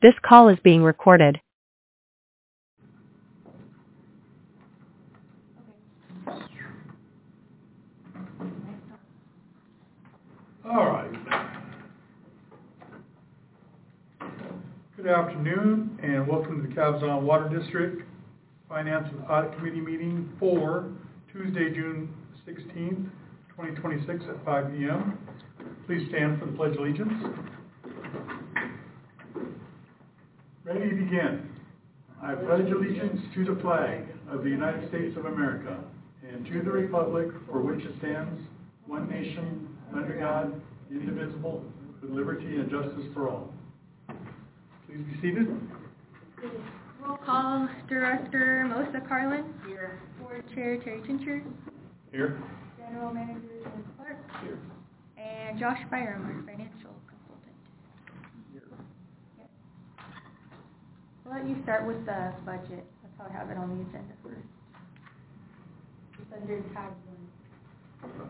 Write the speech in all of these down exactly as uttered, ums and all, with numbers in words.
This call is being recorded. All right. Good afternoon and welcome to the Cabazon Water District Finance and Audit Committee meeting for Tuesday, June sixteenth, twenty twenty-six at five p m Please stand for the Pledge of Allegiance. Ready to begin. I pledge allegiance to the flag of the United States of America and to the republic for which it stands, one nation, under God, indivisible, with liberty and justice for all. Please be seated. Roll call, Director Melissa Carlin. Here. Board Chair Terry Tincher. Here. General Manager James Clark. Here. And Josh Byram, our financial consultant. Here. Yep. I'll let you start with the budget. That's how I have it on the agenda first. It's under tab one.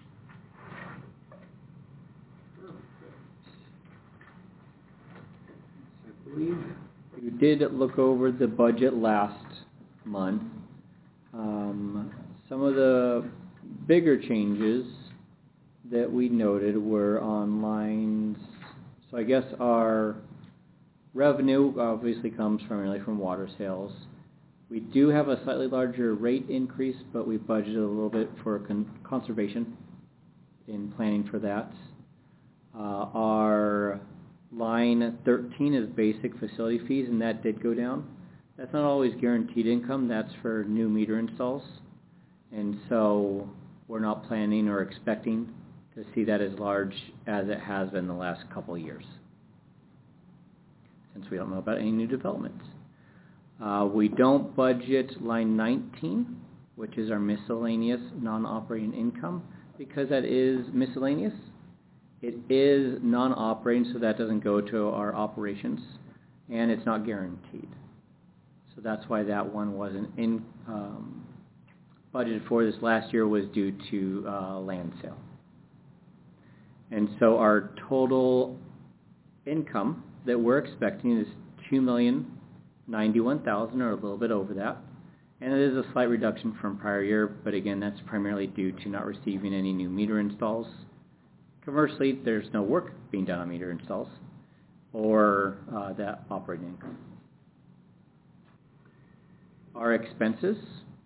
I believe you did look over the budget last month. Um, some of the bigger changes that we noted were on lines. So I guess our revenue obviously comes primarily from water sales. We do have a slightly larger rate increase, but we budgeted a little bit for con- conservation in planning for that. Uh, our line thirteen is basic facility fees, and that did go down. That's not always guaranteed income. That's for new meter installs. And so we're not planning or expecting to see that as large as it has been the last couple of years, since we don't know about any new developments. Uh, we don't budget line nineteen, which is our miscellaneous non-operating income, because that is miscellaneous. It is non-operating, so that doesn't go to our operations, and it's not guaranteed. So that's why that one wasn't in, um, budgeted for this last year, was due to uh, land sale. And so our total income that we're expecting is two million ninety-one thousand dollars, or a little bit over that. And it is a slight reduction from prior year, but again, that's primarily due to not receiving any new meter installs. Conversely, there's no work being done on meter installs or uh, that operating income. Our expenses.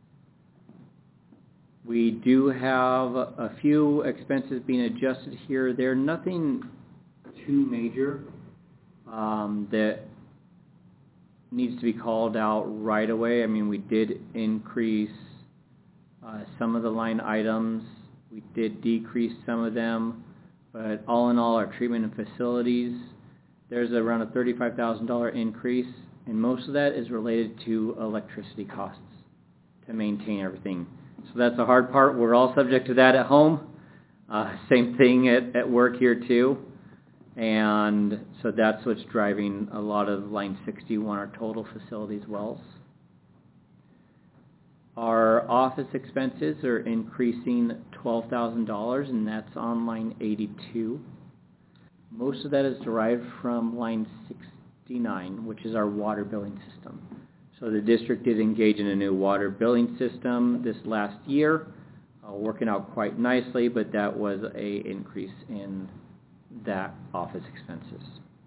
We do have a few expenses being adjusted here. They're nothing too major um, that needs to be called out right away. I mean, we did increase uh, some of the line items. We did decrease some of them. But all in all, our treatment and facilities, there's around a thirty-five thousand dollars increase, and most of that is related to electricity costs to maintain everything. So that's the hard part. We're all subject to that at home. Uh, same thing at, at work here too. And so that's what's driving a lot of line sixty-one, our total facilities wells. Our office expenses are increasing twelve thousand dollars, and that's on line eighty-two. Most of that is derived from line sixty-nine, which is our water billing system. So the district did engage in a new water billing system this last year, uh, working out quite nicely, but that was a increase in that office expenses.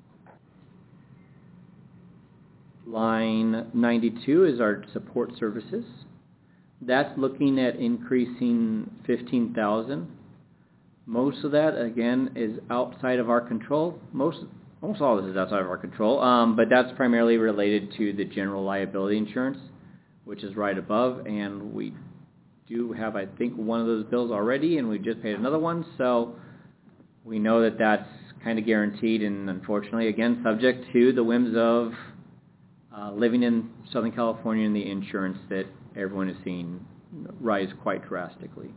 Line ninety-two is our support services. That's looking at increasing fifteen thousand dollars. Most of that, again, is outside of our control. Most, almost all of this is outside of our control, um, but that's primarily related to the general liability insurance, which is right above, and we do have, I think, one of those bills already, and we just paid another one, so we know that that's kind of guaranteed, and unfortunately, again, subject to the whims of uh, living in Southern California and the insurance that everyone is seeing rise quite drastically.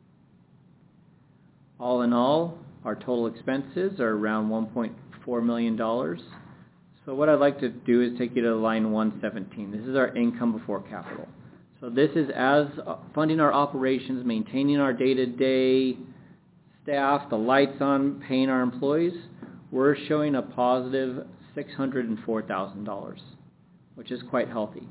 All in all, our total expenses are around one point four million dollars. So what I'd like to do is take you to line one seventeen. This is our income before capital. So this is as funding our operations, maintaining our day-to-day staff, the lights on, paying our employees. We're showing a positive six hundred four thousand dollars, which is quite healthy.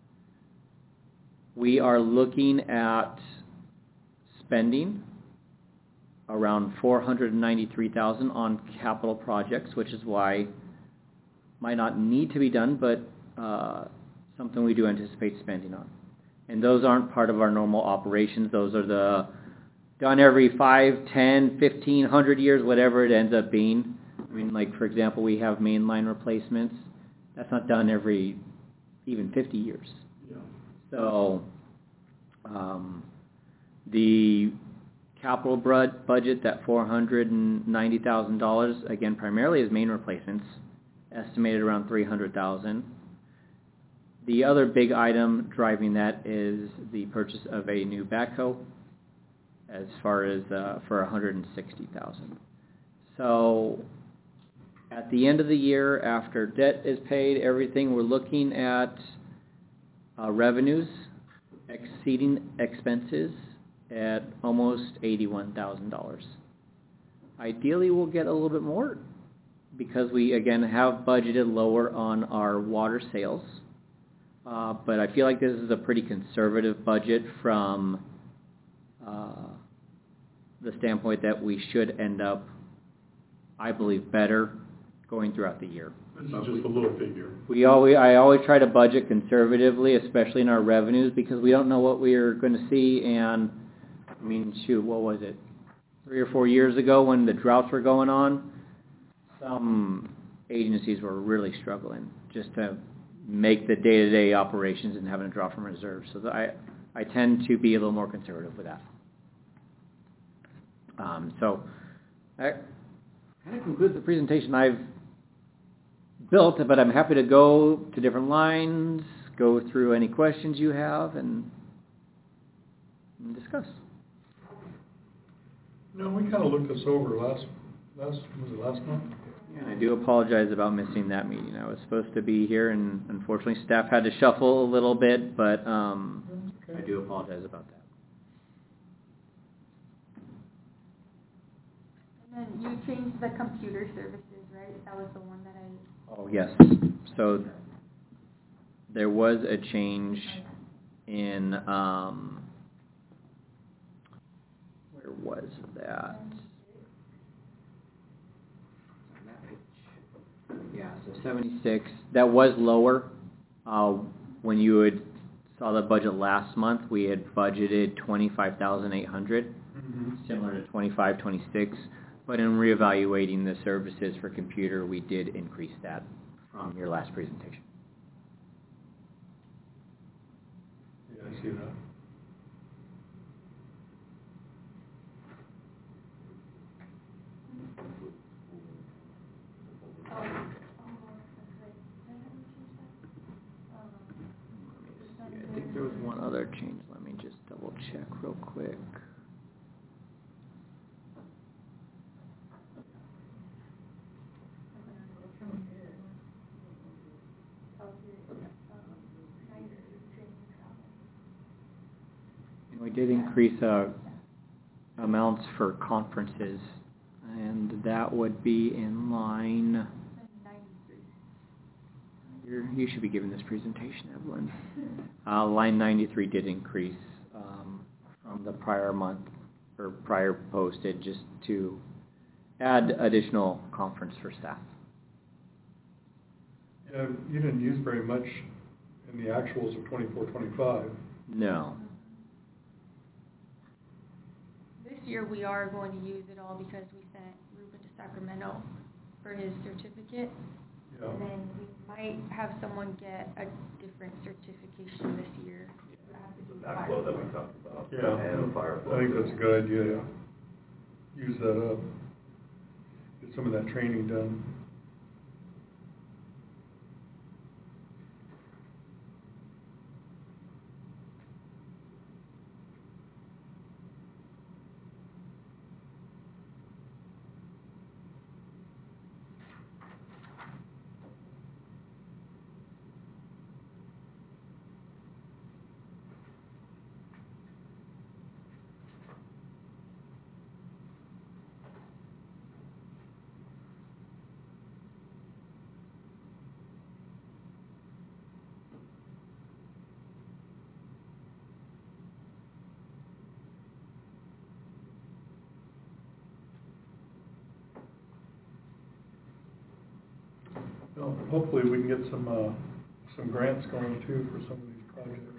We are looking at spending around four hundred ninety-three thousand dollars on capital projects, which is why might not need to be done, but uh, something we do anticipate spending on. And those aren't part of our normal operations. Those are the done every five, ten, fifteen, one hundred years, whatever it ends up being. I mean, like, for example, we have main line replacements. That's not done every even fifty years. Yeah. So um, the capital bud- budget, that four hundred ninety thousand dollars, again, primarily is main replacements, estimated around three hundred thousand dollars. The other big item driving that is the purchase of a new backhoe, as far as uh, for one hundred sixty thousand dollars. So at the end of the year, after debt is paid, everything, we're looking at uh, revenues exceeding expenses at almost eighty-one thousand dollars. Ideally, we'll get a little bit more because we, again, have budgeted lower on our water sales. Uh, but I feel like this is a pretty conservative budget from uh, the standpoint that we should end up, I believe, better going throughout the year. This is just a little figure. We always, I always try to budget conservatively, especially in our revenues, because we don't know what we are going to see. And I mean, shoot, what was it? Three or four years ago when the droughts were going on, some agencies were really struggling just to make the day-to-day operations and having to draw from reserves. So I, I tend to be a little more conservative with that. Um, so that kind of concludes the presentation I've built, but I'm happy to go to different lines, go through any questions you have, and, and discuss. No, we kind of looked this over last, last, was it last month? Yeah, and I do apologize about missing that meeting. I was supposed to be here, and unfortunately staff had to shuffle a little bit, but um, Okay. I do apologize about that. And then you changed the computer services, right? That was the one that I... Oh, yes. So there was a change in, um, where was that? Yeah, so seventy-six. That was lower. Uh, when you had saw the budget last month, we had budgeted twenty-five thousand eight hundred, Mm-hmm. similar to twenty-five, twenty-six. But in reevaluating the services for computer, we did increase that from your last presentation. Yeah, I see that. I think there was one other change. Let me just double check real quick. And we did increase uh, amounts for conferences, and that would be in line. You're, you should be giving this presentation, Evelyn. Uh, line ninety-three did increase um, from the prior month or prior posted, just to add additional conference for staff. Yeah, you didn't use very much in the actuals of twenty-four, twenty-five. No. This year we are going to use it all because we sent Ruben to Sacramento for his certificate. Yeah. And then we might have someone get a different certification this year. Backflow that we talked about. Yeah, And fire flow. I think that's a good idea, to use that up. Get some of that training done. Well, hopefully we can get some, uh, some grants going too for some of these projects.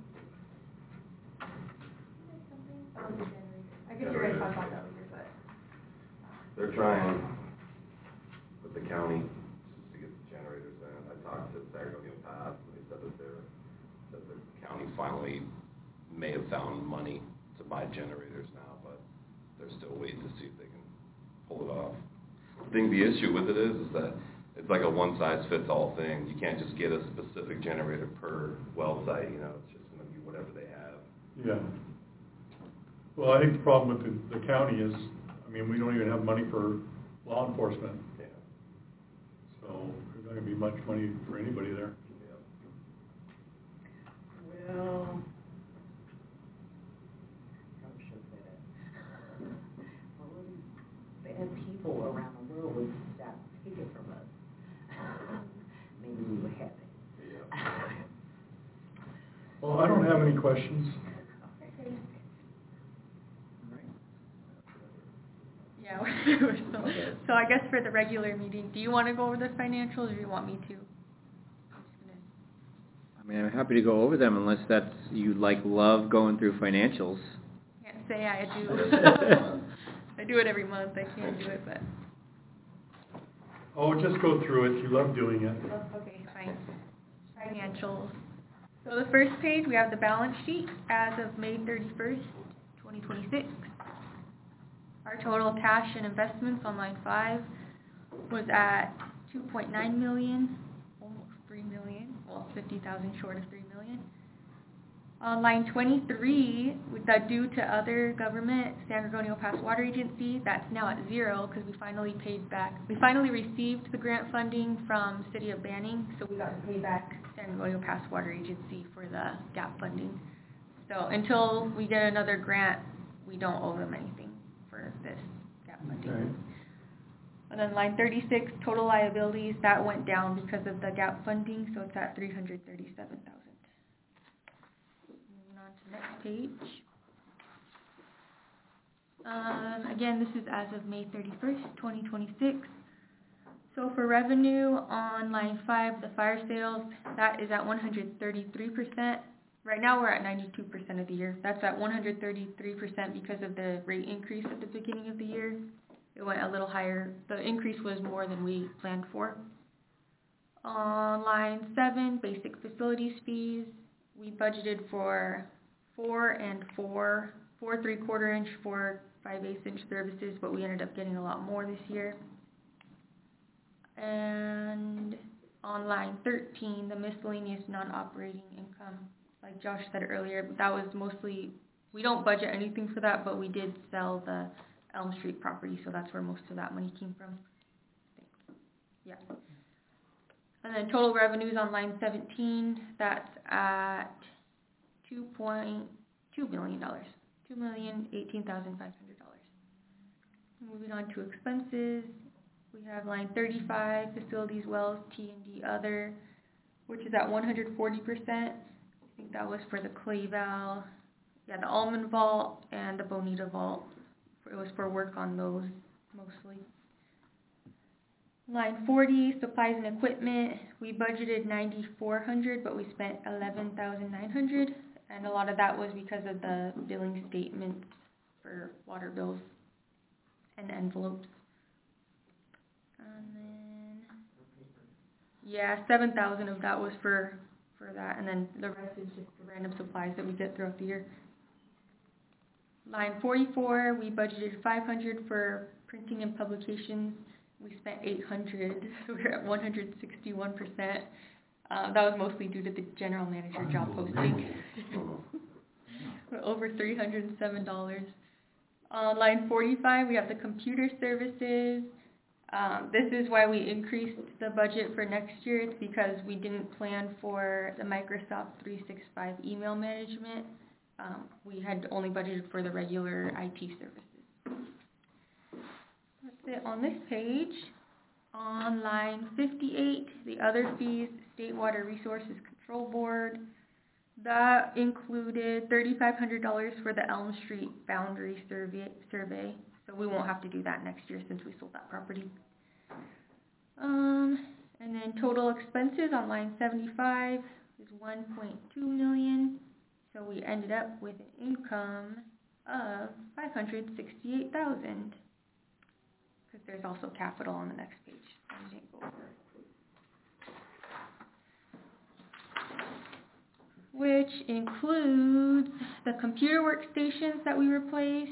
I guess we're gonna talk about that later, but. They're trying with the county to get the generators in. I talked to San Antonio Pass, and they said that they're, that the county finally may have found money to buy generators now, but they're still waiting to see if they can pull it off. I think the issue with it is, is that it's like a one-size-fits-all thing. You can't just get a specific generator per well site, you know, it's just gonna be whatever they have. Yeah. Well, I think the problem with the, the county is, I mean, we don't even have money for law enforcement. Yeah. So there's not gonna be much money for anybody there. Yeah. Well, how should I say that? All these bad people around the world would stop taking from us. Maybe we would have it. Yeah. Well, I don't have any questions. Yeah, we're, we're still, so I guess for the regular meeting, do you want to go over the financials or do you want me to? I'm just gonna. I mean, I'm happy to go over them unless that's, you like love going through financials. Can't say I do. I do it every month, I can't do it, but. Oh, just go through it. You love doing it. Oh, okay, fine. Financials. So the first page, we have the balance sheet as of May thirty-first, twenty twenty-six. Our total cash and investments on line five was at two point nine million, almost three million, well, fifty thousand short of three million. On line twenty-three, with the due to other government, San Antonio Pass Water Agency, that's now at zero because we finally paid back. We finally received the grant funding from City of Banning, so we got to pay back San Antonio Pass Water Agency for the gap funding. So until we get another grant, we don't owe them anything for this gap funding. Okay. And then line thirty-six, total liabilities, that went down because of the gap funding, so it's at three hundred thirty-seven thousand. Moving on to the next page. Um, again, this is as of May thirty-first, twenty twenty-six. So for revenue on line five, the fire sales, that is at one hundred thirty-three percent. Right now we're at ninety-two percent of the year. That's at one hundred thirty-three percent because of the rate increase at the beginning of the year. It went a little higher. The increase was more than we planned for. On line seven, basic facilities fees, we budgeted for four and four, four three-quarter inch, four five-eighths inch services, but we ended up getting a lot more this year. And on line thirteen, the miscellaneous non-operating income, like Josh said earlier, that was mostly, we don't budget anything for that, but we did sell the Elm Street property, so that's where most of that money came from. Yeah. And then total revenues on line seventeen, that's at two point two million dollars, two million eighteen thousand five hundred dollars. Moving on to expenses, we have line thirty-five, facilities, wells, T and D other, which is at one hundred forty percent. I think that was for the Clay Val, yeah, the Almond Vault and the Bonita Vault. It was for work on those mostly. Line forty, supplies and equipment, we budgeted nine thousand four hundred dollars, but we spent eleven thousand nine hundred dollars, and a lot of that was because of the billing statements for water bills and envelopes. And then, yeah, seven thousand dollars of that was for, for that, and then the rest is just the random supplies that we get throughout the year. Line forty-four, we budgeted five hundred dollars for printing and publications. We spent eight hundred dollars, so we're at one hundred sixty-one percent. Uh, that was mostly due to the general manager job posting. We're over three hundred seven dollars. On line forty-five, we have the computer services. Um, this is why we increased the budget for next year. It's because we didn't plan for the Microsoft three sixty-five email management. Um, we had only budgeted for the regular I T services. That's it on this page. On line fifty-eight, the other fees, State Water Resources Control Board. That included three thousand five hundred dollars for the Elm Street boundary survey, survey. So we won't have to do that next year since we sold that property. Um, And then total expenses on line seventy-five is one point two million. So we ended up with an income of five hundred sixty-eight thousand. Because there's also capital on the next page. I didn't go over. Which includes the computer workstations that we replaced.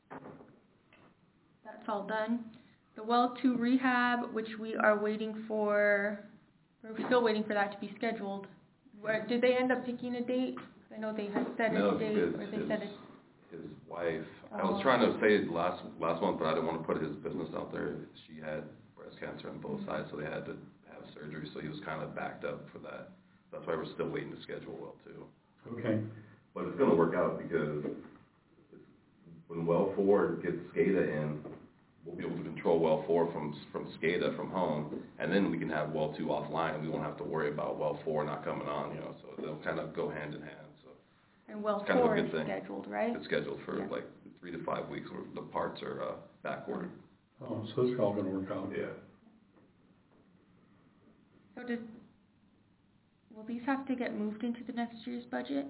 That's all done. The well two rehab, which we are waiting for, we're still waiting for that to be scheduled. Where, did they end up picking a date? I know they had set No, a date, because or they his, said it. his wife, I Oh. was trying to say last, last month, but I didn't want to put his business out there. She had breast cancer on both sides, so they had to have surgery, so he was kind of backed up for that. That's why we're still waiting to schedule well two. Okay. But it's gonna work out because when well four gets SCADA in, we'll be able to control well four from, from SCADA from home, and then we can have well two offline, and we won't have to worry about well four not coming on, you know, so they'll kind of go hand in hand, so. And well It's kind of a four good is thing. scheduled, right? It's scheduled for Yeah. like three to five weeks where the parts are, uh, back ordered. Oh, so it's all gonna work out. Yeah. So does, will these have to get moved into the next year's budget?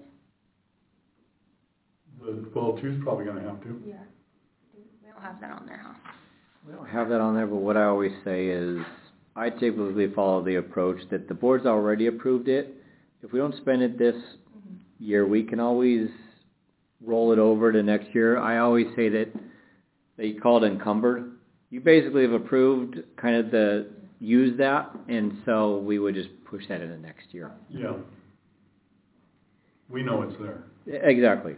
The well two's probably gonna have to. Yeah. We don't have that on there, huh? We don't have that on there, but what I always say is, I typically follow the approach that the board's already approved it. If we don't spend it this Mm-hmm. year, we can always roll it over to next year. I always say that they call it encumbered. You basically have approved kind of the, use that, and so we would just push that into next year. Yeah. We know it's there. Exactly.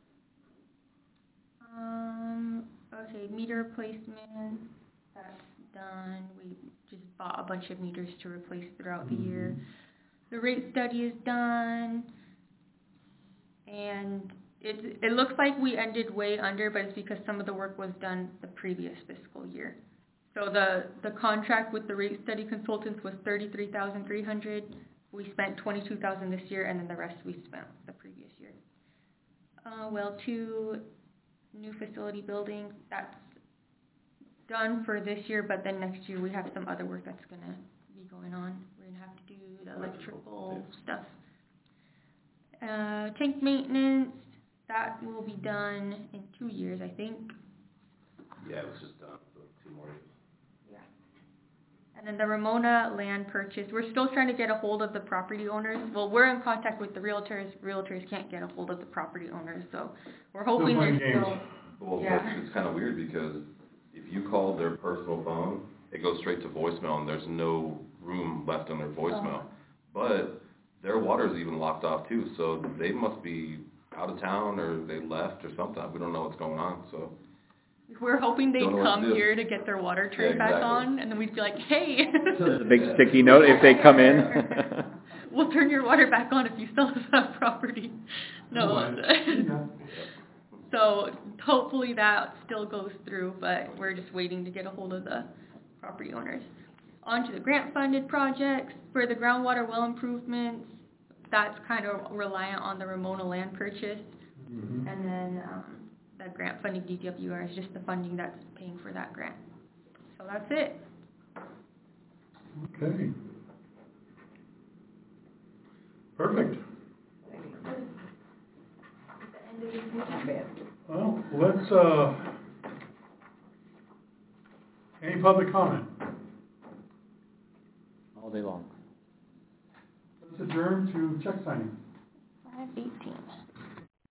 Um, okay, meter replacement, that's done. We just bought a bunch of meters to replace throughout the year. The rate study is done. And it, it looks like we ended way under, but it's because some of the work was done the previous fiscal year. So the, the contract with the rate study consultants was thirty-three thousand three hundred dollars. We spent twenty-two thousand dollars this year, and then the rest we spent the previous year. Uh, well, two new facility building, that's done for this year, but then next year we have some other work that's going to be going on. We're going to have to do the electrical stuff. Uh, tank maintenance, that will be done in two years, I think. Yeah, it was just done, so two more years. Yeah. And then the Ramona land purchase, we're still trying to get a hold of the property owners. Well, we're in contact with the realtors. Realtors can't get a hold of the property owners, so we're hoping playing they're games. still... Well, Yeah. it's, it's kind of weird because if you call their personal phone, it goes straight to voicemail and there's no room left on their voicemail. Oh. But their water's even locked off too, so they must be out of town or they left or something. We don't know what's going on, so. We're hoping they Don't know what to come do. here to get their water Yeah, turned back exactly. on, and then we'd be like, hey. There's a big sticky note if they come in. We'll turn your water back on if you sell us that property. No. So hopefully that still goes through, but we're just waiting to get a hold of the property owners. On to the grant-funded projects. For the groundwater well improvements, that's kind of reliant on the Ramona land purchase. Mm-hmm. And then um, the grant-funded D W R is just the funding that's paying for that grant. So that's it. Okay. Perfect. Not bad. Well, let's, uh, any public comment? All day long. Let's adjourn to check signing. five eighteen.